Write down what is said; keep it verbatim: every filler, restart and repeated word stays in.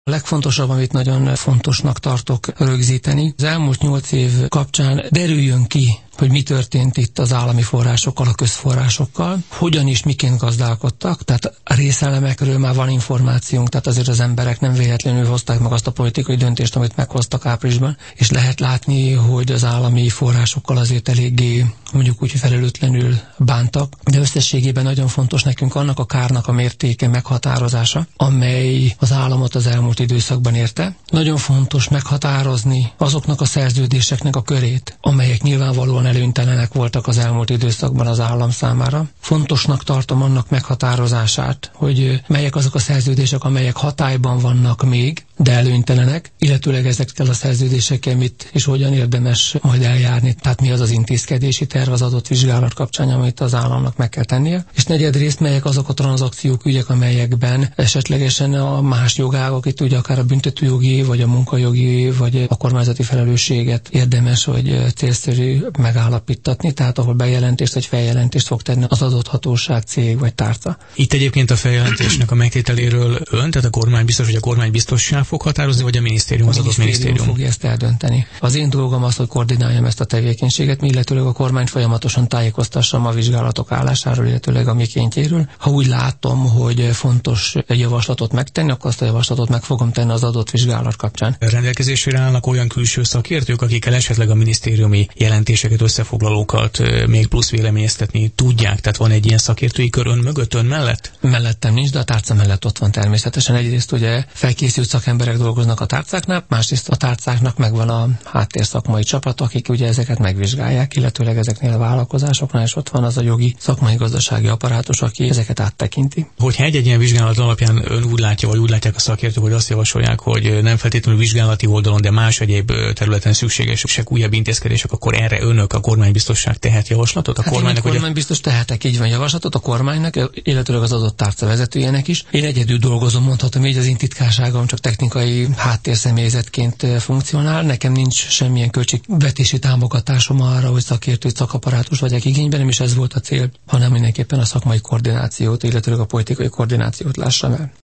A legfontosabb, amit nagyon fontosnak tartok rögzíteni, az elmúlt nyolc év kapcsán derüljön ki, hogy mi történt itt az állami forrásokkal, a közforrásokkal, hogyan is, miként gazdálkodtak, tehát a részelemekről már van információnk, tehát azért az emberek nem véletlenül hozták meg azt a politikai döntést, amit meghoztak áprilisban, és lehet látni, hogy az állami forrásokkal azért eléggé, mondjuk úgy, felelőtlenül bántak, de összességében nagyon fontos nekünk annak a kárnak a mértéke meghatározása, amely az államot az elmúlt időszakban érte. Nagyon fontos meghatározni azoknak a szerződéseknek a körét, amelyek nyilvánvalóan előnytelenek voltak az elmúlt időszakban az állam számára. Fontosnak tartom annak meghatározását, hogy melyek azok a szerződések, amelyek hatályban vannak még, de előnytelenek, illetőleg ezekkel a szerződésekkel mit és hogyan érdemes majd eljárni, tehát mi az az intézkedési terv az adott vizsgálat kapcsán, amit az államnak meg kell tennie. És negyedrészt melyek azok a tranzakciók, ügyek, amelyekben esetlegesen a más jogágok, itt ugye akár a büntetőjogi, vagy a munkajogi, vagy a kormányzati felelősséget érdemes, vagy célszerű megállapítatni, tehát ahol bejelentést vagy feljelentést fog tenni az adott hatóság, cég vagy tárca. Itt egyébként a feljelentésnek a megtételéről ön, tehát a kormány biztos, hogy a kormány biztossá fog határozni, vagy a minisztérium, az adott minisztérium fogja ezt eldönteni. Az én dolgom az, hogy koordináljam ezt a tevékenységet, illetőleg a kormány folyamatosan tájékoztassam a vizsgálatok állásáról, illetőleg a mikéntjéről. Ha úgy látom, hogy fontos egy javaslatot megtenni, akkor azt a javaslatot meg fogom tenni az adott vizsgálat kapcsán. Rendelkezésre állnak olyan külső szakértők, akikkel esetleg a minisztériumi jelentéseket, összefoglalókat még plusz véleményeztetni tudják, tehát van egy ilyen szakértői kör ön mögött, ön mellett? Mellettem nincs, de a tárca mellett ott van természetesen. Egyrészt ugye felkészült szakemberek dolgoznak a tárcáknál, másrészt a tárcáknak megvan a háttérszakmai csapat, akik ugye ezeket megvizsgálják, illetőleg ezeknél a vállalkozásoknál is ott van az a jogi szakmai gazdasági apparátus, aki ezeket áttekinti. Hogyha egy-egy ilyen vizsgálat alapján ön úgy látja, vagy úgy látják a szakértők, hogy azt javasolják, hogy nem feltétlenül vizsgálati oldalon, de más egyéb területen szükségesek újabb intézkedések, akkor erre önök, a kormánybiztosság tehet javaslatot? A hát kormánynak, én a kormánybiztos tehetek, így van, javaslatot a kormánynak, illetőleg az adott tárca vezetőjének is. Én egyedül dolgozom, mondhatom így, az én titkárságom csak technikai háttérszemélyzetként funkcionál. Nekem nincs semmilyen költségvetési támogatásom arra, hogy szakértőt, szakapparátus vegyek igénybe, nem is ez volt a cél, hanem mindenképpen a szakmai koordinációt, illetőleg a politikai koordinációt lássam el.